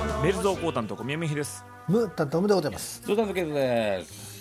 メルゾーコータンと小宮美です。 ムータントムでございます。 ゾウタンのケイトです。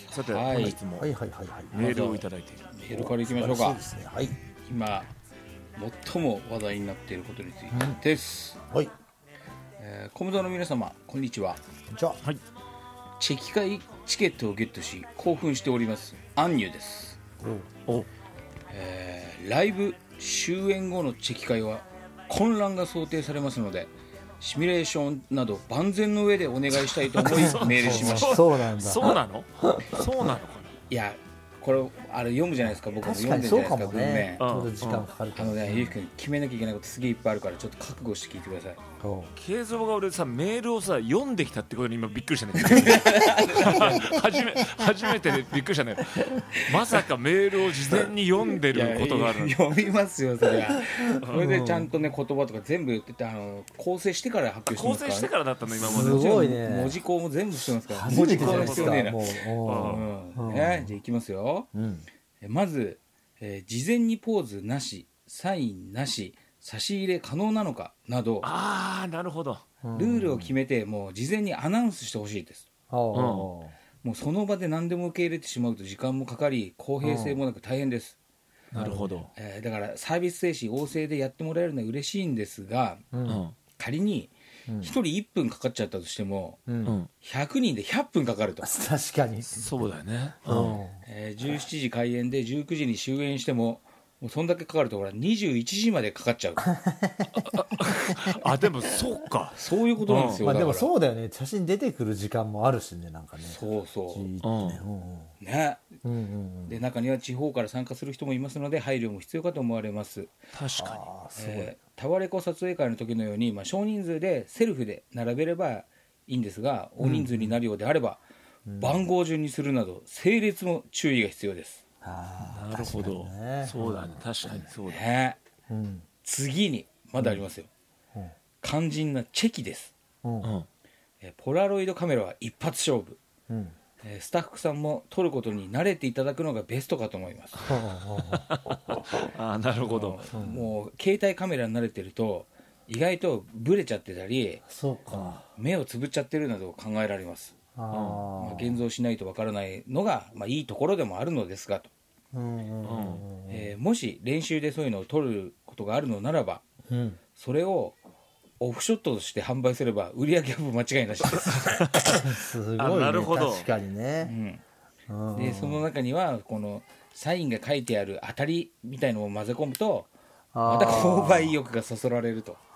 さて、 はい本日もはいはいはいはい。 メールをいただいている。 メールからいきましょうか。 そうですね。はい。 今最も話題になっていることについてです。 はい。 コムドの皆様こんにちは。 じゃあ、 はい。 チェキ会チケットをゲットし興奮しておりますアンニュです。 お、 ライブ終演後のチェキ会は混乱が想定されますので、シミュレーションなど万全の上でお願いしたいと思いメールしました。 そうなんだ。 そうなの？そうなのかいやこれあれ読むじゃないですか。僕も確読んでかにそうるじゃないですか。 かもね。ちうんょうど時間かかるからゆうきくん決めなきゃいけないことすげえいっぱいあるから、ちょっと覚悟して聞いてください。 そ慶三が俺さメールをさ読んできたってことに今びっくりしたね。初めてでびっくりしたね。まさかメールを事前に読んでることがあるの。 読みますよそれは。それでちゃんとね言葉とか全部言ってて、構成してから発表して構ますから、ね、 成してからだったの今ますで。 ごいね文字工も全部してますから。 初めてじゃないですか。 文字工の必要ねえな。 もう。 ね、じゃあいきますよ。まず、事前にポーズなし、サインなし、差し入れ可能なのかなど、 ああ、なるほど。 ルールを決めてもう事前にアナウンスしてほしいです。もうその場で何でも受け入れてしまうと時間もかかり公平性もなく大変です。 なるほど。 だからサービス精神旺盛でやってもらえるのは嬉しいんですが、仮に1人1分かかっちゃったとしても、100人で100分かかると。 確かに。 そうだよね。 17時開演で19時に終演しても、もうそんだけかかるとほら21時までかかっちゃう。 あ、でもそうか。 そういうことなんですよ。 まあでもうそうだよね。写真出てくる時間もあるしね、なんかね。 そうそじーっとね。 ね。で中には地方から参加する人もいますので配慮も必要かと思われます。 確かに。 すごい。 タワレコ撮影会の時のように、少人数でセルフで並べればいいんですが、大人数になるようであれば、番号順にするなど整列も注意が必要です。 なるほど。そうだね。確かにそうだ。 ね。次にまだありますよ。肝心なチェキです。ポラロイドカメラは一発勝負。スタッフさんも撮ることに慣れていただくのがベストかと思います。 あ、なるほど。 もう携帯カメラに慣れてると意外とブレちゃってたり、 そうか。 目をつぶっちゃってるなど考えられます。現像しないとわからないのが、いいところでもあるのですがと。もし練習でそういうのを撮ることがあるのならば、それをオフショットとして販売すれば売り上げアップ間違いなしです。 すごいね。 なるほど。 確かにね。 でその中にはこのサインが書いてある当たりみたいのを混ぜ込むとまた購買意欲がそそられると。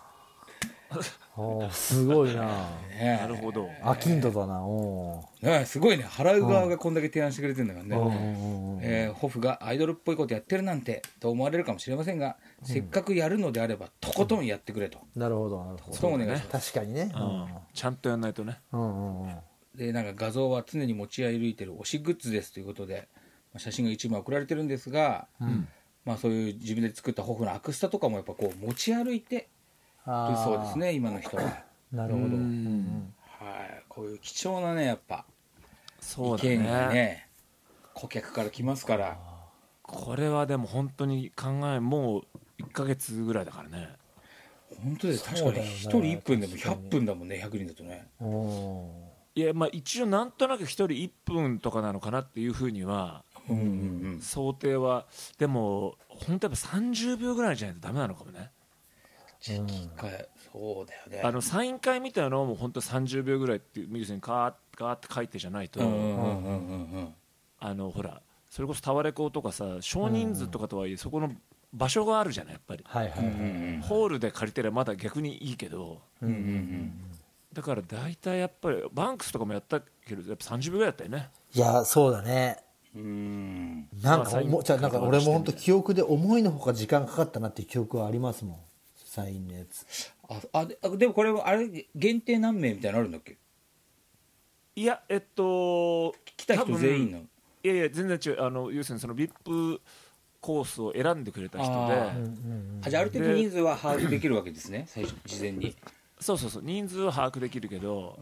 すごいな。 なるほど。 アキンドだな。 すごいね。払う側がこんだけ提案してくれてるんだからね。ホフがアイドルっぽいことやってるなんてと思われるかもしれませんが、せっかくやるのであればとことんやってくれと。 なるほどなるほど。 そうお願いします。 確かにね。 ちゃんとやんないとね。 でなんか画像は常に持ち歩いてる推しグッズですということで、写真が一枚送られてるんですが、そういう自分で作ったホフのアクスタとかもやっぱこう持ち歩いてるそうですね、今の人は。 なるほど。 はい、こういう貴重なねやっぱそうだ意見がね。 ね顧客から来ますから。 これはでも本当にもう1ヶ月ぐらいだからね。 本当です。確かに1人1分でも100分だもんね。100人だとね。 いや、一応なんとなく1人1分とかなのかなっていうふうには想定は。でも本当やっぱ30秒ぐらいじゃないとダメなのかもね。 そうだよね。 サイン会みたいなのも本当30秒ぐらいっていう、要するにカーッて書いてじゃないと、ほらそれこそタワレコとかさ、少人数とかとはいえそこの場所があるじゃないやっぱり。ホールで借りてればまだ逆にいいけど、だから大体やっぱりバンクスとかもやったけどやっぱ30秒ぐらいだったよね。 いやそうだね。なんか俺も本当記憶で思いのほか時間かかったなっていう記憶はありますもん。サインのやつ。 でもこれはあれ限定何名みたいなのあるんだっけ？ いや来た人全員の。 いや全然違う。要するにその VIP コースを選んでくれた人で、 じゃあある程度人数は把握できるわけですね。最初事前に。 そう人数は把握できるけど。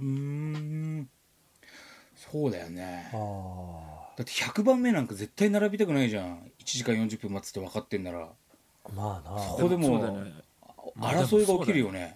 そうだよね。だって100番目なんか絶対並びたくないじゃん。1時間40分待つって分かってんなら。 まあな。 そこでも争いが起きるよね。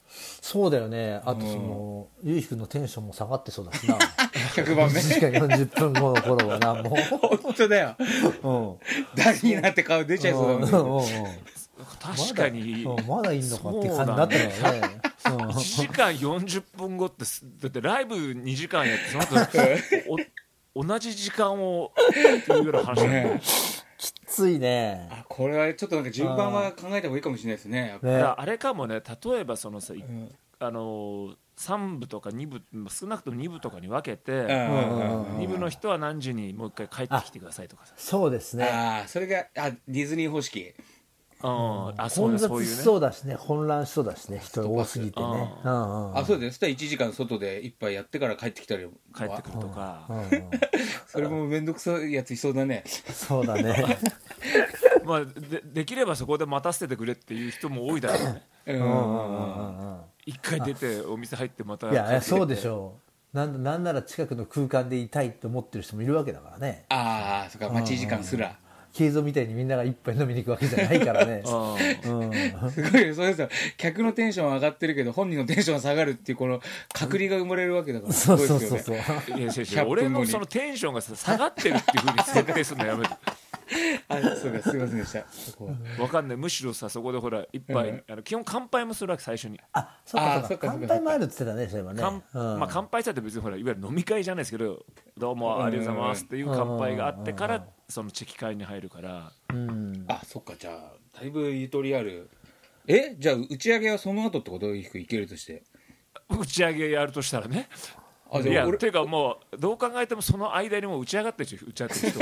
そうだよね。あとゆうひくんのテンションも下がってそうだしな。 100番目 1時間40分後の頃はな、もう。 本当だよ。ダリーなって顔出ちゃいそうだもんね。 確かにまだいんのかって感じになったよね。 1時間40分後ってだってライブ2時間やってその後同じ時間をっていうような話だね。 きついね。 これはちょっとなんか順番は考えた方がいいかもしれないですね。 あれかもね、例えばそのさ、3部とか2部少なくとも2部とかに分けて、2部の人は何時にもう一回帰ってきてくださいとかさ。 そうですね。 それがディズニー方式。 混雑しそうだしね、混乱しそうだしね、人多すぎてね。 そうです。そしたら1時間外で一杯やってから帰ってきたり帰ってくるとか、 それも面倒くさいやついそうだね。 そうだね。 まあ できればそこで待たせてくれっていう人も多いだろうね。一回出てお店入ってまた。 いやそうでしょう。なんなら近くの空間でいたいと思ってる人もいるわけだからね。 そっか、待ち時間すら。 慶三みたいにみんなが一杯飲みに行くわけじゃないからね。 すごいよ、そうですよ。客のテンション上がってるけど本人のテンションが下がるっていうこの隔離が生まれるわけだから。 そうそうそうそう。 俺のそのテンションが下がってるっていうふうに設定するのやめる。 そうか、すいませんでした。 わかんない。むしろさ、そこでほら一杯基本乾杯もするわけ、最初に。 そうか乾杯もあるって言ってたね、そういえばね。 乾杯したって別にほらいわゆる飲み会じゃないですけど、どうもありがとうございますっていう乾杯があってからそのチェキ会に入るから。 そっか、じゃあだいぶゆとりある。じゃあ打ち上げはその後ってこと？いけるとして、 打ち上げやるとしたらね。いやていうかもうどう考えてもその間にもう打ち上がってる人、打ち上がってる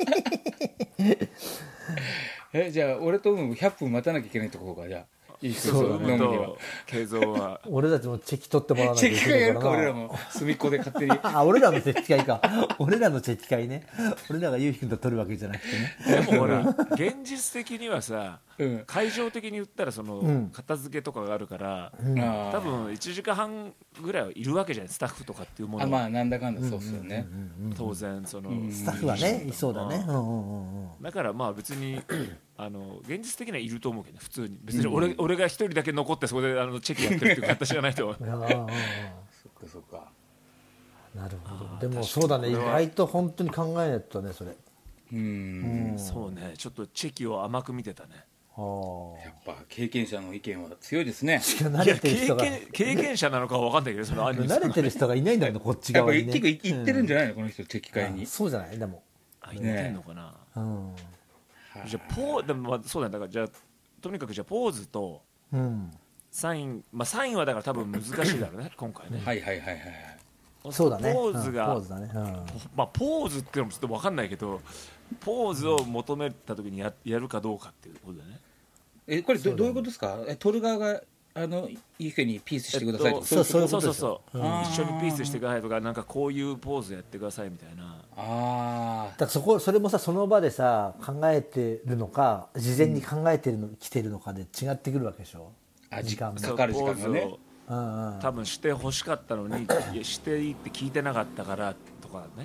人じゃあ俺と100分待たなきゃいけないってことか。じゃあいい人飲むと慶三は俺たちもチェキ取ってもらわないといけないからな。 チェキ会やるか、俺らも隅っこで勝手に。 俺らのチェキ会か。俺らのチェキ会ね。俺らがゆうひくんと取るわけじゃなくてね。 でもほら現実的にはさ、会場的に言ったらその片付けとかがあるから、多分1時間半ぐらいはいるわけじゃない、スタッフとかっていうものは。 なんだかんだそうっすよね。 当然そのスタッフはねいそうだね。 だからまあ別に現実的にはいると思うけどね、普通に。別に俺が一人だけ残ってそこでチェキやってるっていう形じゃないと思う。 そっかそっか。 なるほど。でもそうだね、意外と本当に考えないとね、それ。 そうね、ちょっとチェキを甘く見てたね。 やっぱ経験者の意見は強いですね。 慣れてる人が経験者なのかは分かんないけど、その慣れてる人がいないんだよね、こっち側にね。 結構行ってるんじゃないの、この人チェキ会に。 そうじゃない。でも行ってんのかな。じゃあでもそうだね。だからじゃあとにかくじゃあポーズとサイン、サインはだから多分難しいだろうね今回ね。 そうだね。 ポーズがポーズっていうのもちょっと分かんないけど、ポーズを求めた時にやるかどうかっていうことだね。 これどういうことですか？撮る側がいいふうにピースしてくださいとか、 そう一緒にピースしてくださいとか、なんかこういうポーズやってくださいみたいな。 だからそれもさ、その場でさ考えてるのか事前に考えてるの来てるのかで違ってくるわけでしょ。 時間かかる時間がね。 多分して欲しかったのにしていいって聞いてなかったからとかね。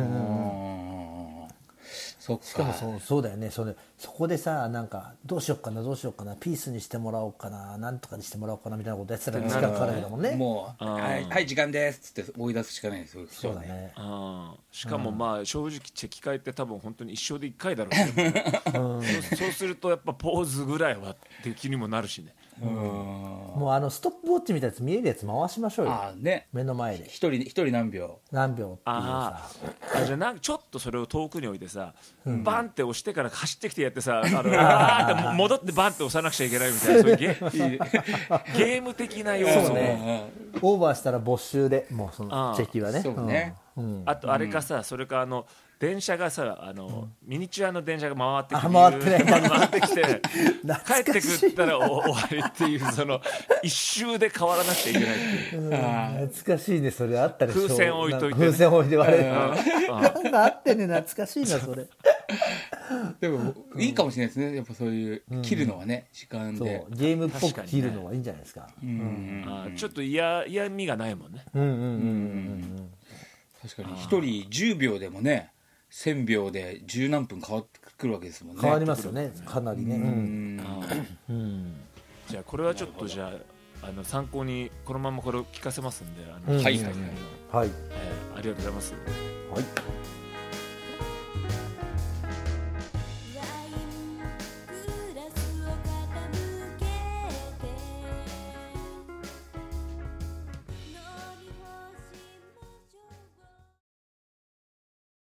しかもそうだよね。そこでさ、なんかどうしようかなピースにしてもらおうかな、なんとかにしてもらおうかなみたいなことやってたら時間かかるだもんね。 もうはい時間ですっつって追い出すしかないですよ。 そうだね。 しかも正直チェキ会って多分本当に一生で1回だろうね。そうするとやっぱポーズぐらいはできにもなるしね。 もうストップウォッチみたいなやつ見えるやつ回しましょうよ。目の前で一人何秒っていうさ。 じゃあちょっとそれを遠くに置いてさ、バンって押してから走ってきてやってさ、って戻ってバンって押さなくちゃいけないみたいな、そういうゲーム的な要素ね。 オーバーしたら没収で、もうそのチェキはね。 あとあれかさ、それか電車がさミニチュアの電車が回ってきて帰ってくったら終わりっていう、その一周で変わらなくちゃいけないっていう。 懐かしいね、それあったでしょ。 風船置いといて、 風船置いて割れる。なんかあってね、懐かしいなそれ。 でもいいかもしれないですね、やっぱそういう切るのはね、時間でゲームっぽく切るのはいいんじゃないですか。 ちょっと嫌味がないもんね。 確かに1人10秒でもね、1000秒で10何分変わってくるわけですもんね。 変わりますよね、かなりね。 じゃあこれはちょっとじゃあ参考にこのままこれを聞かせますんで、 はい、 はい、 ありがとうございます。 はい。